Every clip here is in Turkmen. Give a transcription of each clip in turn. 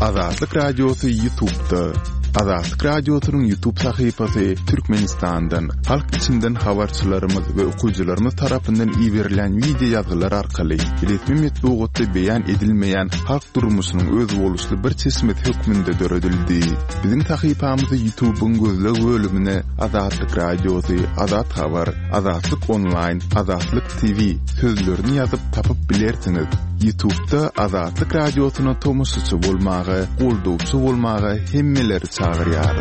Azatlyk Radiosu YouTube'da. Azatlyk Radiosu'nun YouTube sayfasy Türkmenistan'dan, halk içinden habarçylarymyz we okuyjylarymyz tarapyndan ýiberilen video ýazgylar arkaly resmi metbuatda beýan edilmeýän halk durmuşynyň öz boluşly bir çeşmet hökmünde döredildi. Biziň sayfamyzy YouTube'un gözleg bölümine Azatlyk Radiosu, Azat Habar, Azatlyk Online, Azatlyk TV sözlerini ýazyp tapyp bilersiňiz. YouTube'da Azatlyk Radiosu'na tomusçy bolmagy, goldawçy bolmagy hemmeleri çağırýar.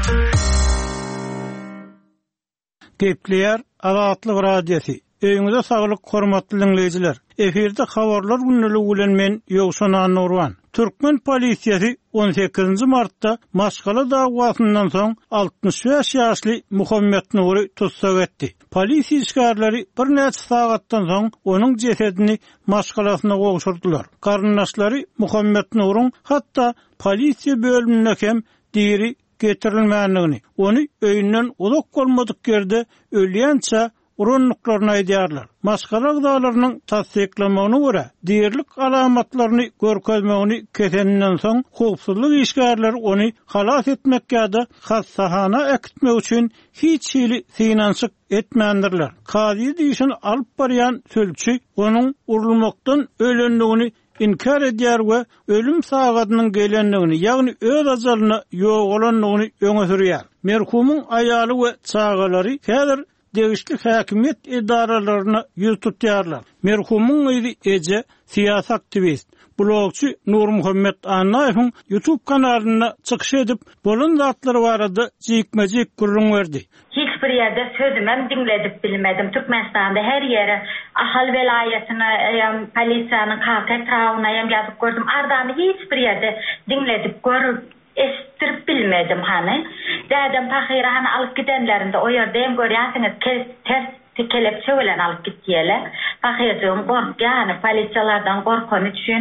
Gepleýär Azatlyk Radiosu. Öýüňize saglyk hormatly dinleýijiler. Eferde habarlar günnälik bilen men Ýogşan Nurwan. Türkmen polisiýasy 18 martda Maşgala dagwasyndan soň 65 ýaşly Muhammed Nury tutsak etdi. Polisiýa işgärleri bir näçe sagatdan soň onuň jesedini Maşgalasyna gowşurdylar. Garyndaşlary Muhammed Nuryň hatda polisiýa bölümine hem diri getirilmänligini, onu öýünden uzak bolmadyk ýerde ölýänçe urunlyklaryny aýdýarlar. Maşgala gydalarynyň tasdiklamagyna görä, diýerlik alamatlaryny görkezmegini keseninden soň howpsuzlyk işgärleri onu halas etmek ýa-da hassahana ekitmek üçin hiç hili finansyk etmändirler. Kazy diýişini alyp barýan sölçi onuň urulmakdan ölendigini inkar edýär we ölüm sagatynyň gelenligini, ýagny öz ajalyna ýogalandygyny öňe sürýär. Merhumyň aýaly we çagalary häzir degişli häkimet idaralaryna ýüz tutýarlar. Merhumyň ýyly eje siýasat aktivist, blogçy Nur Muhammed Anaýewiň YouTube kanalyna çykyş edip, bolan zatlary barada jikmejik gurrun berdi. Hiç bir ýerde sözümem dinledip bilmedim. Türkmenistanda her ýere ahal velaýatyna, polisiýanyň etrawyna ýazyp gördüm. Ardamy hiç bir ýerde dinledip görüp estirip bilmedim hani. Dädem tahyra hani alyp gidenlerinde o ýerde hem görýänsiňiz ters kelepçe bilen alyp gitýärler. Tahyryň gorkany polisiýalardan gorkany üçin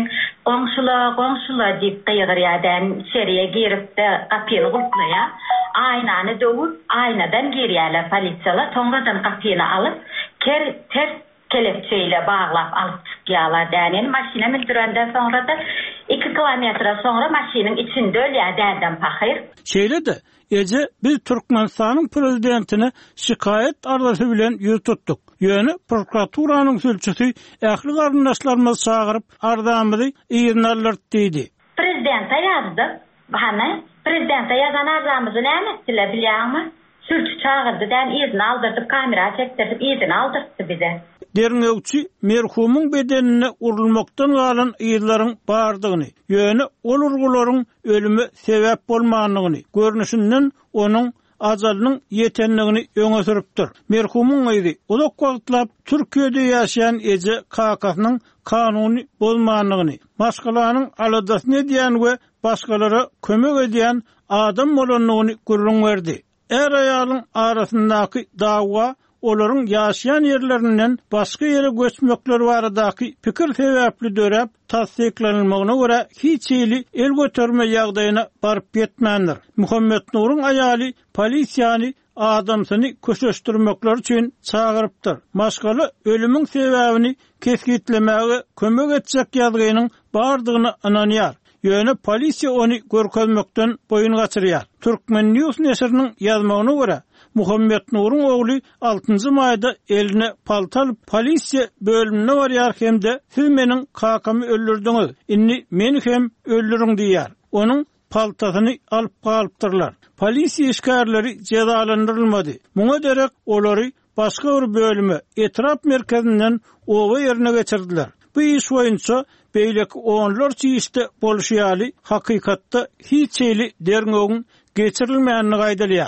goňşula diýip gyýgyrýardan içeriye girip de kapyny gurtlaýar. Aynany döwüp aynadan girýärler polisiýalar. Toňradan kapyny alyp ters kelepçeyle baglap alyp çykýarlar. Yani maşina mindirenden soňra da 2 kilometre soňra maşynyň içinde ölýär dädem pahyr. Şeýle de ece biz Türkmenistanyň prezidentine şikayet arzusu bilen ýüz tutduk. Ýöne prokuraturanyň sülçüsi ähli garyndaşlarymyzy çagyryp ardamyzy ýerlerdi. Prezidente ýazdy. Hani prezidente ýazan arzamyzy näme etdiler bilýärmi? Sülçü çağırdı, den izin aldırdıp, kamera çektirip izin aldırdı bize. Derňewçi merhumyň bedenine urulmakdan galan ýyllaryň bardygyny, ýöne ol urgularyň ölüme sebäp bolmagyny, görnüşinden onuň ajalynyň ýetenligini öňe sürüpdir. Merhumyň ýyly uzak wagtlap Türkiýede ýaşaýan eje kakasynyň kanuny bolmagyny, Maşgalanyň aladasyny diýen we başgalara kömek edýän adam bolanlygyny gurrun berdi. Er aýalyň arasyndaky dagwa olaryň ýaşaýan ýerlerinden başga ýere göçmekleri baradaky pikir sebäpli dörep tasdiklanylmagyna görä hiç hili el götürme ýagdaýyna baryp ýetmändir. Muhammed Nuryň aýaly polisiýany adamsyny köşeşdirmekler üçin çagyrypdyr. Maşgala ölümüň sebäbini keskitlemegi kömek etjek ýazgynyň bardygyny ananýar. Ýöne polisiýa onu görkezmekden boyun gaçyrýar. Türkmen News neşriniň ýazmagyna görä, Muhammed Nuryň ogly 6-njy maýda eline paltal polisiýa bölümine barýar hemde siz meniň kakamy öldürdiňiz, inni meni hem öldürüň diýär. Onuň paltasyny alyp galypdyrlar. Polisiýa işgärleri cezalandyrylmady. Muňa derek olary başga bir bölüme etrap merkezinden owa ýerine geçirdiler. Bu iş boýunça beýleki onlarça işte boluşýaly hakykatda hiç hili derňegiň geçirilmänini gaýdalýar.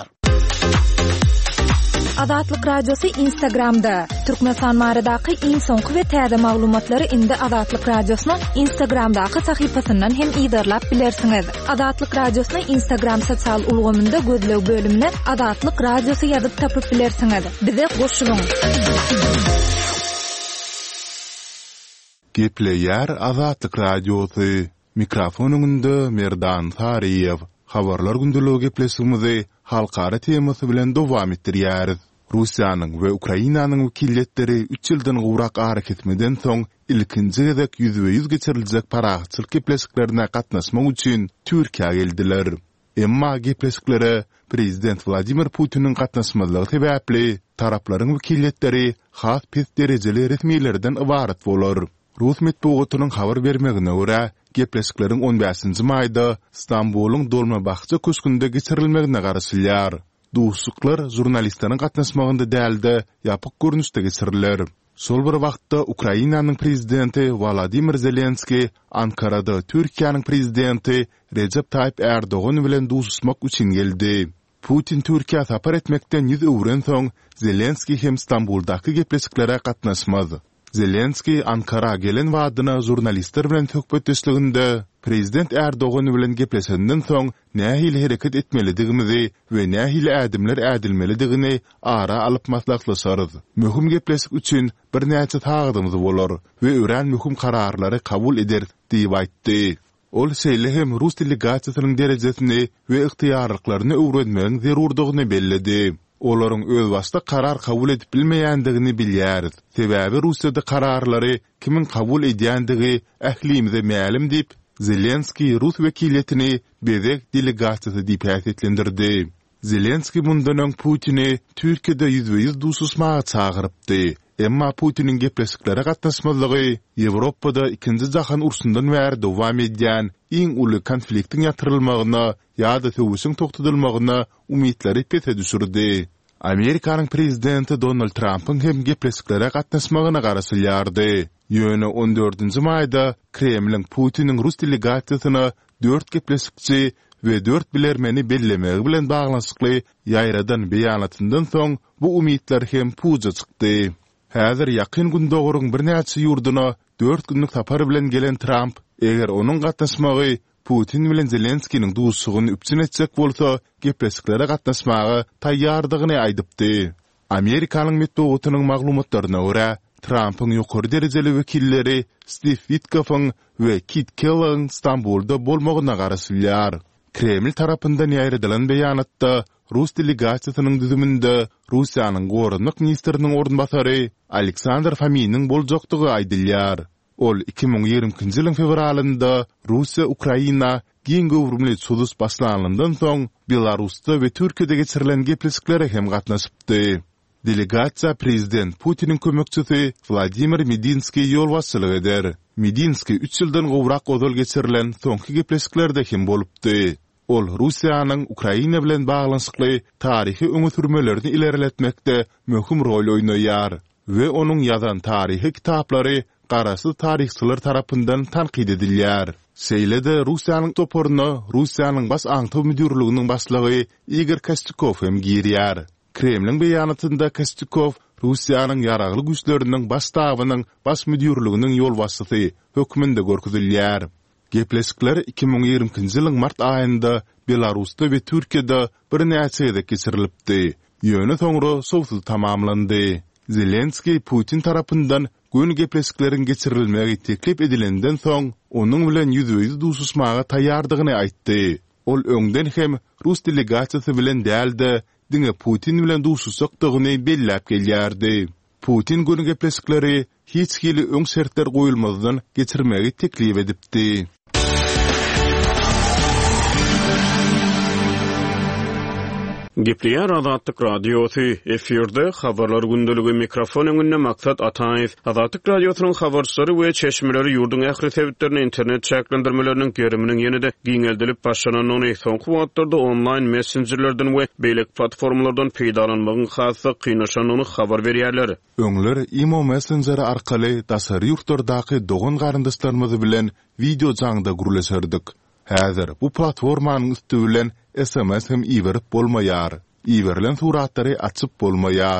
Azatlyk Radiosu Instagramda. Türkmenistan maradaky iň soňky we täze maglumatlary indi Azatlyk Radiosynyň Instagramdaky sahypasyndan hem ýydarlap bilersiňiz. Azatlyk Radiosynyň Instagram sosial ulgamynda gözleg bölümine Azatlyk Radiosu ýazyp tapyp bilersiňiz. Bize goşulyň. Gepleýär Azatlyk Radiosu. Mikrofonunda Merdan Sariýew. Habarlar gündeligi gepleşigimizi halkara temasy bilen dowam etdirýäris. Russiýanyň we Ukrainanyň wekilletleri 3 ýyldan gowrak hareket etmeden soň ilkinji gezek %100 geçiriljek paraçylyk gepleşiklerine gatnaşmak üçin Türkiýe geldiler. Emma gepleşiklere Prezident Vladimir Putinin gatnaşmalygy sebäpli taraplaryň wekilletleri has pes derejeli resmiýlerden ibaret bolar. Rus medeniýetynyň habar bermegine görä, gepleşikleriň 15-nji maýda Istanbulyň Dolmabahçe köşkünde geçirilmegine garaşylýar. Duşuklar jurnalistlerin gatnaşmagynda däldi, ýapyk görnüşde geçiriler. Sol bir wagtda Ukrainanyň prezidenti Volodymyr Zelenski Ankarada Türkiýanyň prezidenti Recep Tayyip Erdogan bilen duşuşmak üçin geldi. Putin Türkiýe sapar etmekden ýüz öwren soň Zelenski hem Istanbuldaky gepleşiklere gatnaşmady. Zelenski Ankara gelen wadyna jurnalistler bilen töhbetdeşliginde Prezident Erdogan bilen gepleşenden soň nähili hereket etmelidigimizi we nähili ädimler ädilmelidigini ara alyp maslahatlaşarys. Möhüm gepleşik üçin bir näçe tagdymyz bolar we ören möhüm kararlary kabul eder diýip aýtdy. Ol şeýle hem Rus delegatsiýasynyň derejesini we ygtyýarlyklaryny öwrenmegiň zerurdygyny bellidi. Olaryň öz başda karar kabul edip bilmeýändigini bilýäris. Sebäbi Russiýada kararlary kimin kabul edýändigi ählimize ma'lum diýip Zelenski Rus wekilletini bezek delegasiýasy diýip häsiýetlendirdi. Zelenski mundan öň Putini Türkiýede %100 duşuşmaga çagyrypdy. Emma Putinin gepleşiklere gatnaşmalygy Ýewropada 2-nji jahan urşundan bäri dowam edýän iň uly konfliktiň ýatyrylmagyna ýa-da töwüşiň toktatylmagyna umytları pete düşürdi. Amerikanyň prezidenti Donald Trump'yň hem gepleşiklere gatnaşmagyna garaşylýardy. Ýöne 14-nji maýda Kremlin Putinin Rus delegasiýasyna 4 gepleşikçi we 4 bilermeni bellemegi bilen baglanşykly ýaýradan beýanatyndan soň bu umytlar hem puja çykdy. Häzir ýakyn gündogurun bir näçe ýurduna 4 günlük tapar bilen gelen Trump, eger onuň gatnaşmagy Putin bilen Zelenskiň duşugyny üpçün etsek bolsa, gepleşiklere gatnaşmagy taýýardygyny aýdypdy. Amerikanyň medeniýetynyň maglumatlaryna görä, Trump'yň ýokary derejeli wekilleri Steve Witkoff'yň we Kit Kellyň Istanbulda bolmagyna garaşylýar. Kreml tarapyndan ýaýradylan beýanatda Rus delegasiýasynyň düzüminde Russiýanyň gorunlyk ministriniň ornbasary Aleksandr Fomin'in boljakdygy aýdylýar. Ol 2020-nji ýylyň fevralynda Russiýa Ukraina giň gowrumly sudus başlanandan soň Belarusda we Türkiýede geçirilen gepleşiklere hem gatnaşypdy. Delegasiýa prezident Putinin kömekçisi Vladimir Medinski ýol başçylyk eder. Medinski 3 ýyldan gowrak odol geçirilen soňky gepleşiklerde hem bolupdy. Ol Russiýanyň Ukraina bilen baglanşykly taryhy öňe sürmelerini ileriletmekde möhüm rol oýnaýar we onuň ýazan taryhy kitaplary garasy taryhçylar tarapyndan tanqid edilýär. Şeýle-de Russiýanyň toporuny Russiýanyň bas aňtaw müdürliginiň başlygy Igor Kostykov hem girýär. Kremlin beýanatynda Kostykov Russiýanyň ýaragly güýçleriniň baş tabynyň baş müdürliginiň ýol başçysy hökmünde görkezilýär. Gepleşikler 2020-nji ýylyň mart aýynda Belarusda we Türkiýede bir näçe ýerde geçirilipdi. Ýöne soňra sowsuz tamamlandy. Zelenski Putin tarapyndan gün gepleşiklerin geçirilmegi teklip edilenden soň onuň bilen %100 duşuşmaga taýýardygyny aýtdy. Ol öňden hem Rus delegasiýasy bilen däldi, diňe Putin bilen duşuşakdygyny belläp gelýärdi. Putin gün gepleşikleri hiç hili öň şertler goýulmadan geçirmegi teklip edipdi. Gepliýär Azatlyk Radiosy efirde habarlar gündeligi mikrofon öňünde maksat Ataýew. Azatlyk Radiosynyň habarçylary we çeşmeleri ýurduň ähli sebitlerini internet çäklendirmeleriniň geriminiň ýenide giňeldilip başlananyny soňky wagtlarda online messengerlerden we beýlek platformalardan peýdalanmagyň hasy kynaşanyny habar berýärler. Öňler imo messengeri arkaly daşary ýurtlardaky dogan garyndaşlarymyz bilen video jaňda gurulşardyk. Häzir bu platformanyň üstü bilen SMS hem iwerip bolmaýar. Iwerilen suratlary açyp bolmaýar.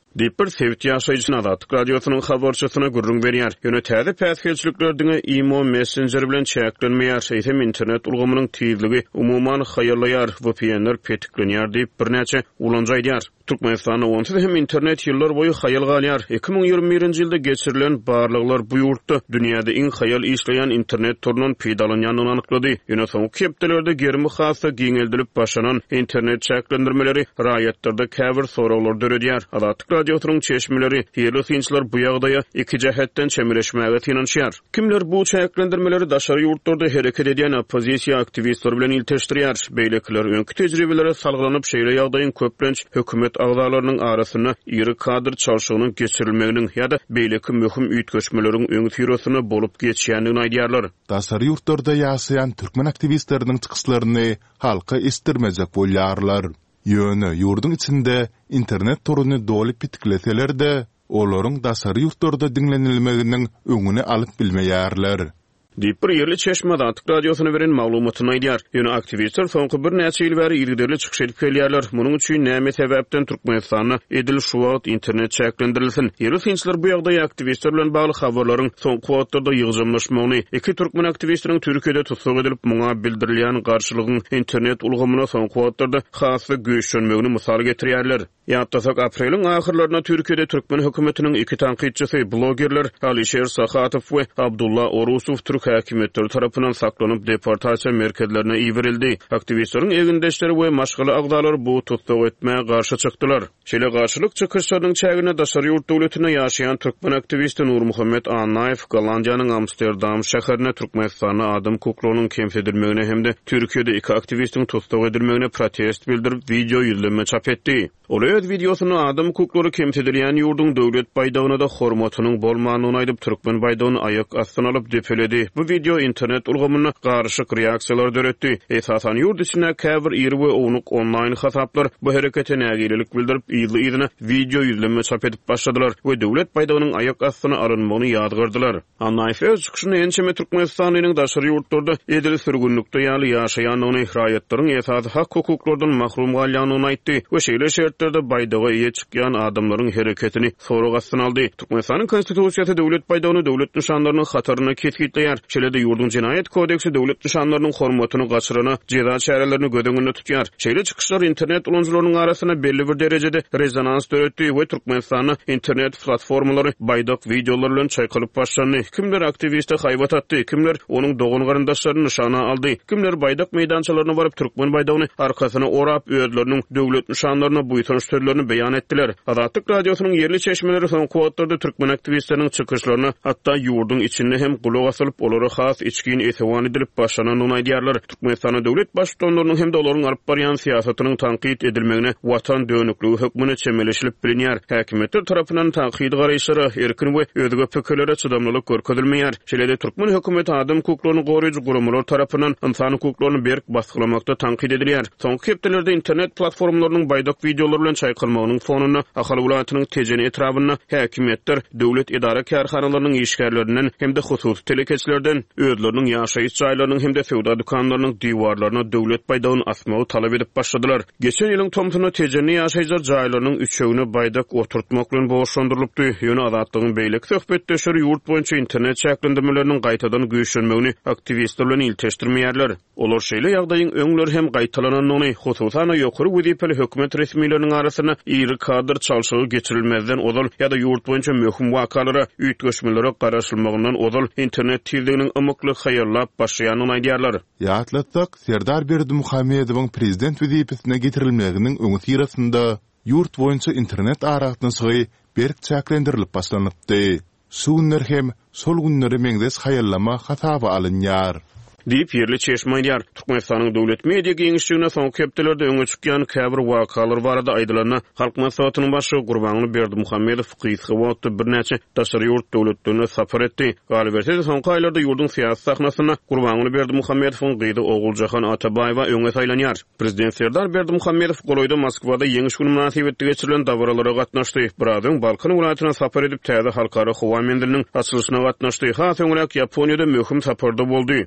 Dipper sevti yaşayıcın Azatlyk radiosynyň habarçysyna gurrun berýär. Ýöne täze päsgelçiliklerdiňe imo messenger bilen çäklenmeýär. Şeýsem internet ulgamynyň tizligi umumyň haýyrlaýar, VPN-ler petiklenýär diýip birnäçe ulanjaýdýar. Türkmenistanda onsuz hem internet ýyllar boyu haýal galýar. 2021-nji ýylda geçirilen barlyklar bu ýurtda dünýäde iň haýal işleýän internet turundan peýdalanýanyny anyklady. Ýöne soňky hepdelerde germi hassa giňeldilip başlanan internet çäklendirmeleri raýatlarda käbir sorawlar döredýär. Azatlyk radiosynyň çeşmeleri ýerli synçylar bu ýagdaýa iki jähetden çemireşmäge tinanşýar. Kimler bu çäklendirmeleri daşary ýurtlarda hereket edýän opozisiýa aktivistler bilen ilteşdirýär. Beýlekler öňkü tejribelere salgylanyp şeýle ýagdaýyň köplenç hökümet agdalarının arasyna iri kadr çalışygynyň geçirilmeginiň ýa-da beýleki möhüm üýtgeçmeleriň öňü tirosuna bolup geçýändigini aýdýarlar. Daşary ýurtlarda ýaşaýan türkmen aktivistleriniň çykyşlaryny halka istirmejek bolýarlar. Ýöne ýurdun içinde internet toruny dolyp bitikleseler-de olaryň daşary ýurtlarda dinlenilmeginiň öňüni alyp bilmeýärler. Dipper ýerli Çeşme Azatlyk radiosyna beren maglumatyny aýdýar. Ýöne aktivistler soňky bir näçe ýyl bäri ýerli çykyş edip gelýärler. Munyň üçin näme sebäpden Türkmenistana edil şu wagt internet çäklendirilsin. Ýerli synçylar bu ýagdaýa aktivistler bilen bagly habarlaryň soňky wagtlarda ýygyjamlaşmagyny, iki türkmen aktivistiniň Türkiýede tutsak edilip muňa bildirilýän garşylygyň internet ulgamyna soňky wagtlarda hasy göýüşmegini mysal getirýärler. Ýa-da apreliň ahyrlaryna Türkiýede türkmen hökümetiniň iki tanqidçisi blogerler Alisher Sakhatov we Abdullah Orusov Türk häkimetleri tarapyndan saklanyp deportasiýa merkezlerine iýerildi. Aktivistleriň egindeşleri we maşgaly agdalary bu tutsak etmäge garşy çykdylar. Şeýle garşylyk çykyşlarynyň çägine daşary ýurt döwletine ýaşaýan türkmen aktivisti Nur Muhammed Anaýew Gollandiýanyň Amsterdam şäherine Türkmenistana adam hukuklarynyň kemsedilmegine hemde Türkiýede iki aktivistiň tutsak edilmegine protest bildirip video ýüzleme çap etdi. Ol öz videosyny adam hukuklary kemsedilýän ýurdun döwlet baýdagyna da hormatynyň bolmanyny aýdyp türkmen baýdagyny aýak astyna alyp depeledi. Bu video internet ulgamyna garşyk reaksiýalar döretdi. Esasan ýurt içine käbir ýeri we ownuk online hasaplar bu herekete nägililik bildirip ýyly video ýüzleme çap edip başladylar we döwlet baýdagynyň aýak astyna alynmagyny ýadgyrdylar. Anaýew öz çykyşyny ençeme Türkmenistanyň daşary ýurtlarda edil sürgünlükde ýaly ýaşaýanyny raýatlaryň esasy hak hukuklardan mahrum galýanyny aýtdy we şeýle şertlerde baýdaga ýe çykýan adamlaryň hereketini sorag astyna aldy. Türkmenistanyň konstitusiýasy döwlet baýdagyny döwlet nişanlarynyň hataryna ketgitleýär. Şeýle-de ýurdun jinayet kodeksi döwlet nişanlarynyň hormatyny gaçyrana jeda çärelerini gödüňünde tutýar. Şeýle çykyşlar internet ulanjylarynyň arasyna belli bir derejede rezonans döretdi we Türkmenistanyň internet platformalary baýdak videolar bilen çaýkalyp başlandy. Kimler aktiviste haýbat atdy, kimler onuň dogan garyndaşlaryny nişana aldy, kimler baýdak meýdançalaryna baryp türkmen baýdagyny arkasyna orap öýdleriniň döwlet nişanlaryna buýtanyş türlerini beýan etdiler. Azatlyk radiosynyň ýerli çeşmeleri soňky wagtlarda türkmen aktivistleriniň çykyşlaryna hatda ýurdun içinde hem gulak asylyp olary has içkin esewan edilip başlananyny aýdýarlar. Türkmenistana döwlet başlyklarynyň hem de olaryň alyp barýan siýasatynyň tanqid edilmegine watan döwünükligi hökmüne çemeleşilip bilinýär. Häkimetler tarapyndan tanqid garaýşlary erkin we özgä pikirlere çydamlylyk görkezilmeýär. Şeýle-de türkmen hökümeti adam hukuklaryny goraýjy gurumlar tarapyndan insan hukuklaryny berk basgylamakda tanqid edilýär. Soňky hepdelerde internet platformalarynyň baýdak videolar bilen çaýkalmagynyň fonuny ahal welaýatynyň tejeni etrabyna häkimetler döwlet idara kärhanalarynyň işgärlerinden hem de hususy telekeçlerden özleriniň ýaşaýyş jaýlarynyň hem de sowda dukanlarynyň diwarlaryna döwlet baýdagyny asmagy talap edip başladylar. Geçen ýylyň tomtuny tejeni ýaşaýjak jaýlarynyň üçeýini baýdak oturtmak bilen boşlandyryldy. Ýöne azatlygyň beýlek söhbetdeşleri ýurt boýunça internet çäklendirmeleriniň gaýtadan güýçlenmegini aktivistler bilen ilteşdirmeýärler. Olar şeýle ýagdaýyň öňleri hem gaýtalananyny, hususan ýokary wezipeli hökümet resmiýetleriniň arasyna iri kadr çalşygy geçirilmezden odal ýa-da ýurt boýunça möhüm wakalara, üýtgeçmelere garaşylmagyndan odal internet tizliginiň ymykly haýarlap başlaýanyny aýdýarlar. Ýatlatsak Serdar Berdimuhammedowyň prezident wezipesine getirilmeginiň öňü tirasynda ýurt boýunça internet aragyny berk çäklendirilip başlanypdy. Şu günler hem sol günleri meňdes haýallama hasaba alynýar. Diýip ýerli çeşme aýdýar. Türkmenistanyň döwlet media giňişligine soňky hepdelerde öňe çykýan käbir wakalar barada aýdylanyna halk maslahatynyň başy Gurbany Berdimuhammedow gysga wagtda birnäçe daşary ýurt döwletlerine sapar etdi. Galiberse soňky aýlarda ýurdun syýasat sahnasyna Gurbany Berdimuhammedowyň gyzy Oguljahan Atabaýewa öňe saýlanýar. Prezident Serdar Berdimuhammedow Goloýda Moskwada ýeňiş gün münasibetde geçirilen dawralara gatnaşdy. Birazdan Balkan welaýatyna sapar edip täze halkara howa mendiliniň açylyşyna gatnaşdy. Ha soňrak Ýaponiýada möhüm saparda boldy.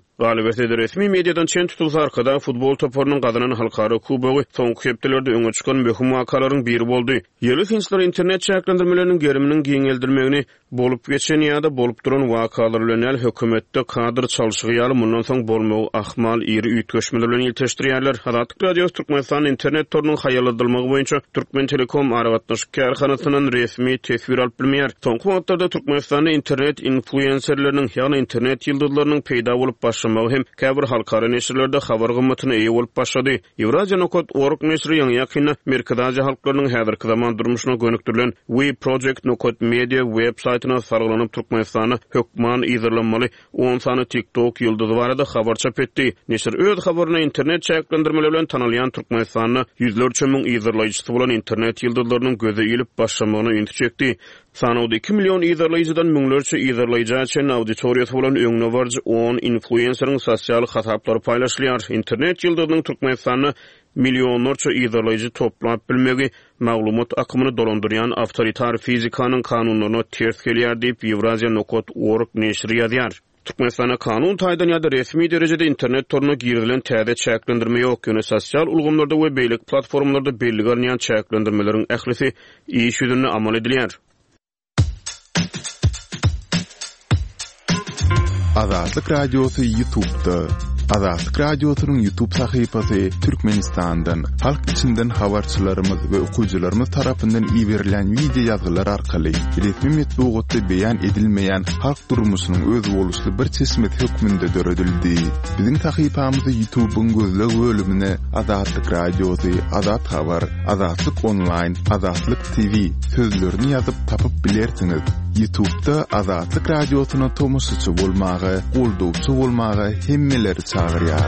Galibeti resmi mediadan çen tutulsa arkada futbol toporunun kazanan halkara kubogu soňky hepdelerde öňe çykan möhüm wakalaryň biri boldy. Ýyly hinçler internet çäklendirmeleriniň geriminiň giňeldirmegini bolup geçen ýa-da bolup duran wakalar bilen hökümetde kadr çalşygy ýaly mundan soň bolmagy ahmal iri üýtgeşmeler bilen ýetirýärler. Adatyk Radio Türkmenistan internet torunyň haýalandyrmagy boýunça Türkmen Telekom aragatnaşyk karhanasynyň resmi tesbir alyp bilmeýär. Soňky wagtlarda Türkmenistanda internet influenserleriniň ýa-ni internet ýyldızlarynyň peýda bolup başlamagy hem käbir halkara neşirlerde habar gymmatyna eýe bolup başlady. Eurasian.org neşri ýa-ni ýakynda Merkezi halklarynyň häzirki zaman durmuşyna gönükdirilen We Project Nokot Media websaytyna sargylanyp Türkmenistana hökman ýazylmaly 10 sany TikTok ýyldyzy barada habar çap etdi. Neşir öz habaryny internet çäklendirmeleri bilen tanalýan Türkmenistana ýüzlerçe müň ýazyrlaýjysy bolan internet ýyldızlarynyň göze ýylyp başlamagyna ünti çekdi. Sanawda 2 million ýazyrlaýjydan müňlerçe ýazyrlaýjy üçin auditoriýasy bolan öňüne barjy 10 influencerň sosial hasaplary paýlaşylýar. Internet ýyldyzynyň Türkmenistana milyonlarca ýazyrlaýjy toplap bilmegi maglumat akymyny dolandyrýan awtoritar fizikanyň kanunlaryna ters gelýär diýip Eurasian.org neşri ýazýar. Türkmenistana kanun taýdan ýa-da resmi derejede internet toruna girilen täze çäklendirme ýok. Ýöne sosial ulgamlarda we beýlik platformalarda belli görnýän çäklendirmeleriň ählisi iş ýüzünde amal edilýär. Azatlyk Radiosu YouTube'da. Azatlyk Radiosynyň YouTube sahypasy Türkmenistandan, halk içinden habarçylarymyz we okuwçylarymyz tarapyndan ýiberilen video ýazgylar arkaly resmi metbuatda beýan edilmeýän halk durmuşynyň öz boluşly bir çeşmet hökmünde döredildi. Biziň sahypamyzy YouTube'un gözleg bölümine Azatlyk Radiosu, Azat Habar, Azatlyk Online, Azatlyk TV sözlerini ýazyp tapyp bilersiňiz. YouTube'da Azatlyk Radiosyna tomoşçy bolmagy, goldowçy bolmagy hemmeleri çağırýar.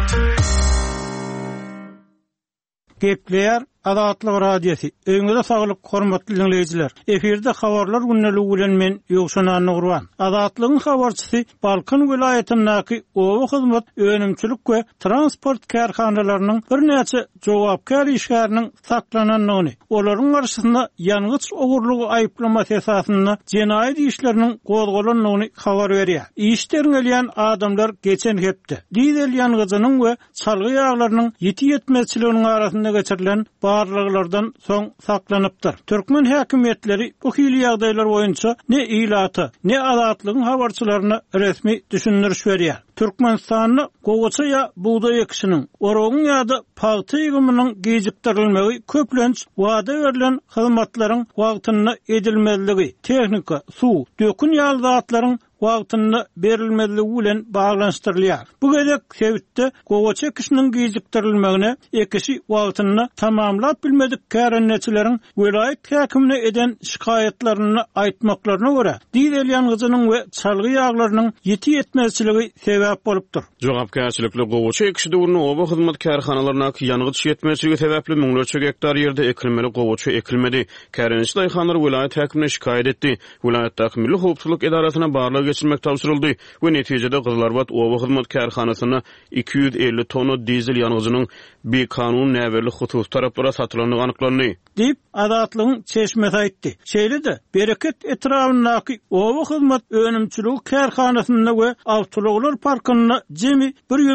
Gepler Azatlyk Radiosu. Öňüňizde saglyk, hormatly dinleýijiler. Eferde habarlar günneligi bilen men Ýogşan Nurwan. Azatlygyň habarçysy Balkan vilayatynyňky owa hyzmat önümçilik we transport karhanalarynyň bir näçe jogapkar işgäriniň saklananyny, olaryň garşysynda ýangýç ogurlugy aýyplamasy esasynda jenaýat işleriniň gozgalanyny habar berýär. İşlerin gelýän adamlar geçen hepde dizel ýangýzynyň we çalgy ýaglarynyň ýetmezçiliginiň arasynda geçirilen barlyglardan soň saklanypdyr. Türkmen häkimetleri bu hili ýagdaýlar boýunça ne ilaty, ne azatlygyň habarçylaryna resmi düşündiriş berýär. Türkmenistanyň gowaça ýa buğday ekişiniň, orogyň ýa-da paýty ýygymynyň gejikdirilmegi köplenç wada berilen hyzmatlaryň wagtyny edilmezligi, tehnika, suw, dökün ýalyzatlaryň wagtyny berilmezligi bilen baglanyşdyrylýar. Bu gezek sebitde gowaça ekişiniň gejikdirilmegine ekişi wagtyny tamamlap bilmedik kärenneçileriň vilayet häkimine eden şikaýetlerini aýtmaklaryna görä, dizel ýangýzynyň we çalgy ýaglarynyň ýetmezçiligi sebäp bolupdyr. Jogapkärçilikli gowaça ekişi döwrüne oba hyzmat kärhanalaryna ýangýyç ýetmezçiligi sebäpli müňlerçe hektar ýerde ekilmeli gowaça ekilmedi. Kärençli aýhanlar vilayet häkimine şikaýet etdi. Vilayetdäki Milli Howpsuzlyk Edarasyna barlyk geçirmek tapşyryldy we netijede Gyzlarbat oba hyzmat kärhanasyna 250 tonna dizel ýangýzynyň bir kanun näberli husus taraplara satylanyny anyklandy. Dip Azatlygyň çeşmesi aýtdy. Şeýle-de bereket etrafyndaky oba hyzmat önümçiligi kärhanasynda we awtologlar parkyna jemi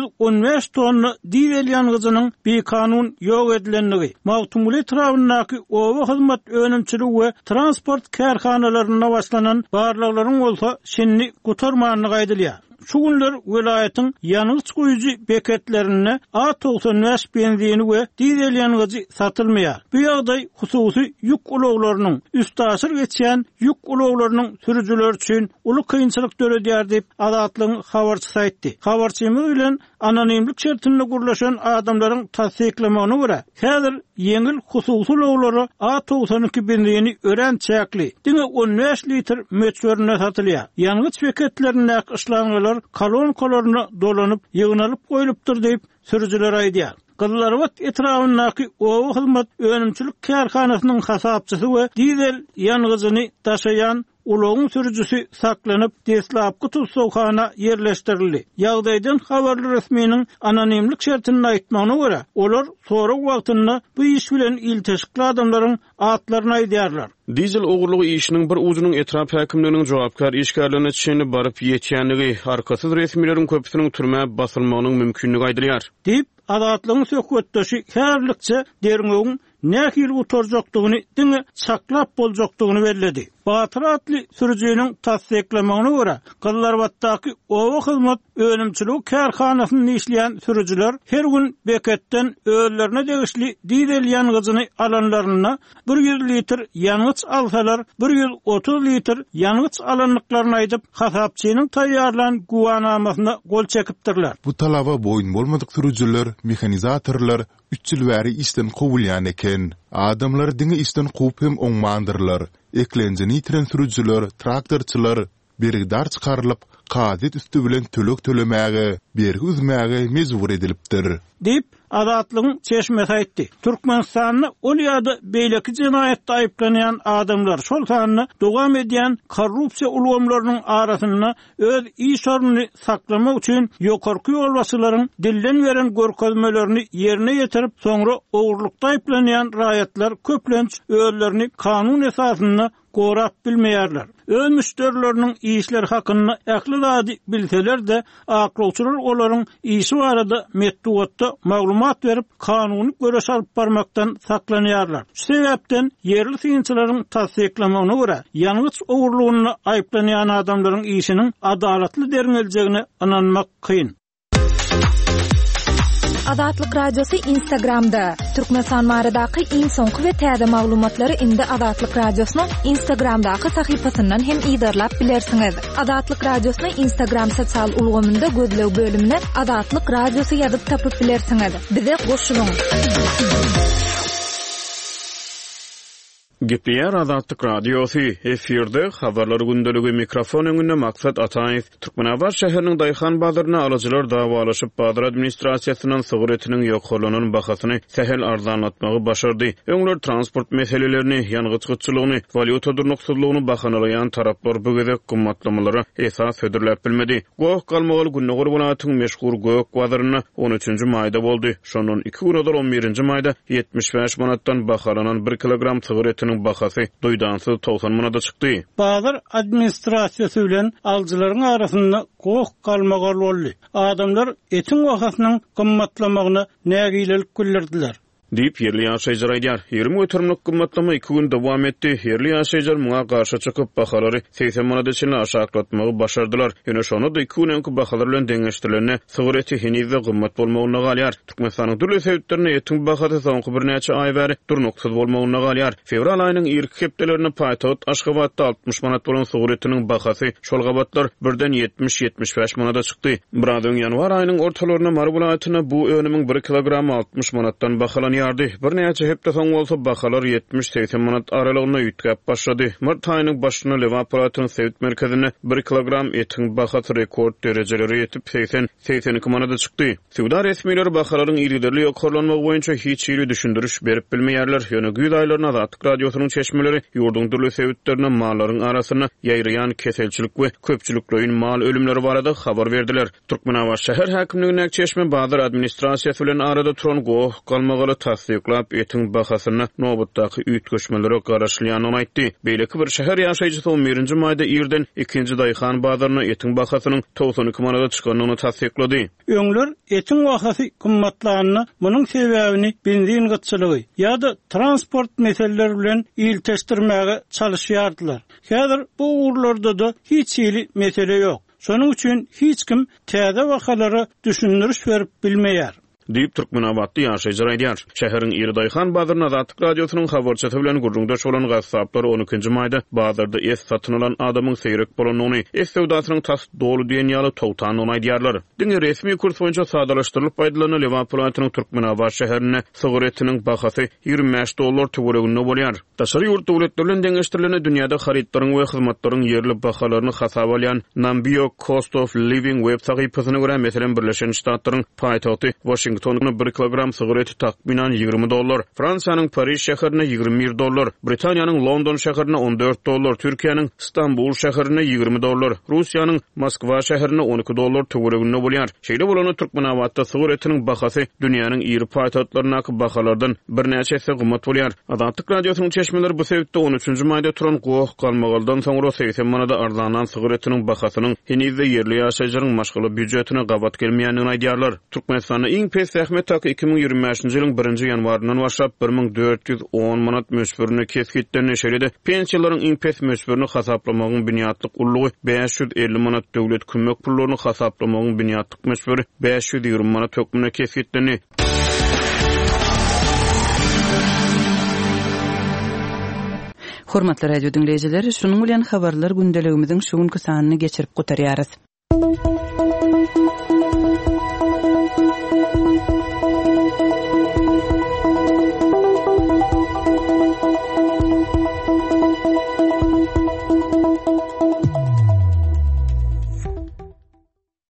115 tonna dizel ýangýzynyň bir kanun ýok edilenligi, mawtumly etrafyndaky oba hyzmat önümçiligi we transport kärhanalaryna başlanan barlyklaryň bolsa şenni gutarmanyny gaýdylýar. Şu günler vilayetin ýangýç goýujy beketlerine A95 benzini we dizel ýangýzy satylmaýar. Bu ýagdaý hususy ýük ulaglarynyň üstaşyr geçýän ýük ulaglarynyň sürüjiler üçin uly kynçylyk döredýär diýip Azatlygyň habarçysy aýtdy. Habarçymyz bilen anonimlik şertinde gurlaşan adamlaryň tasdiklamagyna görä, häzir ýeňil hususy ulaglary A92 benzini ören çäkli, diňe 15 litr möçberine satylýar. Ýangýç beketlerinde işlanýar kolonkalaryna dolanyp ýygnalyp goýulypdyr diýip sürüjiler aýdýar. Gyzlarbat etrafyndaky owa hyzmat önümçilik kärhanasynyň hasapçysy we dizel ýangýzyny taşaýan uloğun sürücüsü saklanyp deslapky tutsawhana yerleştirildi. Ýagdaýdan habarly resminiň anonimlik şertini aýtmagyna görä, olar sorak wagtynda bu iş bilen ilteşikli adamlaryň atlaryny aýdýarlar. Dizel ogurlugy işiniň bir ujunyň etrap häkimliginiň jogapkar işgärlerine çenli baryp ýetýänligi, arkasyz resmilerin köpüsiniň türme basylmagynyň mümkinligi aýdylýar. Dip adatlygyň söhbetdeşi kärlikçe derňegiň nähil utorjakdygyny, diňe saklap boljakdygyny bellädi. Batyr atly sürüjüniň tasdiklamagyna görä, Gallarbatdaky owa hyzmat önümçilik kärhanasyny işleýän sürüjüler her gün beketden öýlerine degişli dizel ýanygyny alanlaryna 100 litr ýanyç alsalar, 130 litr ýanyç alanlyklaryny aýdyp, hasapçynyň taýýarlan guwanamasyna gol çekipdirler. Bu talaba boyun bolmadyk sürüjüler, mehanizatorlar 3 ýyl bäri işden gowulýan eken. Adamlar diňe işden gowy hem oňmandyrlar. Eklenjini itiren sürüjüler, traktorçylar bergdar çykarylyp, gadet üstü bilen tölek tölemäge, bergi üzmäge mejbur edilipdir. Dip adatlygyň çeşmesi aýtdy. Türkmenistanyny ol ýa-da beýleki jinaýatda aýplanýan adamlar şol sanyny dowam edýän korrupsiýa ulgamlarynyň arasynda öz iş ornuny saklamak üçin ýokarky ýolbaşçylaryň dilden beren görkezmelerini ýerine ýetirip, soňra ogurlukda aýplanýan raýatlar köplenç özlerini kanun esasynda gorap bilmeýärler. Öz müşterileriniň işleri hakkında ähli zady bilseler de aklawçylar olaryň işi barada metduatda maglumat berip kanuny göre salyp barmakdan saklanýarlar. Şu sebäpden yerli synçylaryň tasdiklamagyna görä ýanyç ogurlugyna aýplanýan adamlaryň işiniň adalatly derňeljegine inanmak kyn. Adatlyk radiosu Instagramda. Türkmenistan maradaky iň soňky we täze maglumatlary indi Adatlyk radiosynyň Instagramdaky sahypasyndan hem ýydarlap bilersiňiz. Adatlyk radiosyny Instagram sosial ulgamynda gözlew bölümine Adatlyk radiosu ýazyp tapyp bilersiňiz. Bize goşulyň. Gepleýär Adatlyk radiosu efirde habarlar gündəligi mikrofon öňünde maksat Ataýew Türkmenabat şäheriniň Daýhan bazaryna alyjylar dawalaşyp bazar administrasiýasynyň sygyretiniň ýokalanyň bahasyny sehel arzanlatmagy başardy. Öňler transport meselelerini, ýanygyçylygyny, valyuta durnuksuzlygyny bahanalayan taraplar bu gezek gymmatlamalary esas hödürläp bilmedi. Goýak galmagal Günnäger welaýatynyň meşhur Goýak bazaryna 13-nji maýda boldy. Şonun 2 günler 11-nji maýda 75 manatdan bahalanan 1 kilogram sygyretin bahasy doýdansyz 90 manata çykdy. Bazar administrasiýasy bilen aljylaryň arasynda goýak galmagal boldy. Adamlar etin bahasynyň gymmatlamagyna nägilelik bildirdiler. Dip yerli ýaşaýjylar aýdýar. 20 ötürmlük gymmatlama 2 gün dowam etdi. Yerli ýaşaýjylar muňa garşy çykyp bahalary 80 manata çyn aşaklatmagy başardylar. Ýöne şonu da 2 günki bahalar bilen deňeşdirilene sygarety henizde gymmat bolmagyna galýar. Türkmenistanyň dürli sebäplerine etin bahasy soňky bir näçe aý bäri durnuksuz bolmagyna galýar. Fevral aýynyň ilk hepdelerini Paýtagat Aşgabatda 60 manat bolan sygaretiniň bahasy şolgabatlar birden 70-75 manata çykdy. Biradan ýanwar aýynyň ortalaryna Mar welaýatyna bu önümiň 1 kilogramy 60 manatdan bahalanýar. Bir näçe hepde soň bolsa bahalar 70-80 manat aralygyna ýetgäp başlady. Mart aýynyň başyna Lewa Palatynyň Sewit merkezine 1 kilogram etiň bahasy rekord derejeleri ýetip 80-82 manata çykdy. Suwda resmileri bahalaryň ýerli ýokarlanmagy boýunça hiç ýeri düşündiriş berip bilmeýärler. Ýöne güýt aýlaryna Adatlyk radiosynyň çeşmeleri ýurdun dürli sebäplerine mallaryň arasyna ýaýrayan keselçilik we köpçüliklerin mal ölümleri barada habar berdiler. Türkmenabat şäher häkimligine çeşme bazar administrasiýasy bilen arada turan goýak galmagaly tasdiklap etin bahasyny nowbatdaky üýtgeşmelere garaşylýanyny aýtdy. Beýleki bir şäher ýaşaýjysy 11-nji maýda ýerden 2-nji Daýhan bazaryna etin bahasynyň 92 manata çykanyny tasdiklady. Öňler etin bahasy gymmatlanyny, munyň sebäbini benzin gyçylygy ýa-da transport meseleleri bilen ilteşdirmäge çalışýardylar. Häzir bu urlarda da hiç ýeli mesele ýok. Şonuň üçin hiç kim täze wakalary düşündiriş berip bilmeýär. Dip Türkmenabatda ýaşaýjylar aýdýar. Şäheriň Iri Daýhan bazaryna Adatlyk radiosynyň habarçysy bilen gurrundaş bolan gassaplar 12-nji maýda bazarda es satyn alan adamyň seýrek bolanyny, es sewdasynyň tas dolu diýen ýaly towtanyny aýdýarlar. Diňe resmi kurs boýunça sadalaşdyrylyp aýdylan Lewa Palatynyň Türkmenabat şäherine sygaretiniň bahasy 25 dollar töwereginde bolýar. Daşary ýurt döwletleri bilen deňeşdirilene dünýäde haritlaryň we hyzmatlaryň ýerli bahalaryny hasaba alýan Nambio Cost of Living web sahypasyna görä meselen Birleşen Ştatlaryň paýtagty Washington Washington'a 1 kilogram sigaret takminan $20. Fransa'nın Paris şäherine $21. Britaniýanyň London şäherine $14. Türkiýanyň İstanbul şäherine $20. Russiýanyň Moskwa şäherine $12 töwereginde bolýar. Şeýle bolany Türkmenawatda sigaretiniň bahasy dünýäniň iri paýtatlarynaky bahalardan birnäçe esse gymmat bolýar. Azatlyk radiosynyň çeşmeleri bu sebäpde 13-nji maýda turan gowy galmagaldan soňra 80 manada arzanan sigaretiniň bahasynyň henizde yerli ýaşaýjylaryň maşgaly büdjetine gabat gelmeýändigini aýdýarlar. Türkmenistanda iň pes ähmet taky 2025-nji ýylyň 1-nji ýanwaryndan başlap 1410 manat mösbürüne kesgitlerini şeýledi. Pensiýalaryň iň pes mösbürüni hasaplamagyň büniýatlyk ullugy 550 manat döwlet kömek pullaryny hasaplamagyň büniýatlyk mösbüri 520 manat hökmüne kesgitlerini. Hormatly radio dinleýijiler, şunuň bilen habarlar gündeligimiziň şu günkü sanyny geçirip gutarýarys.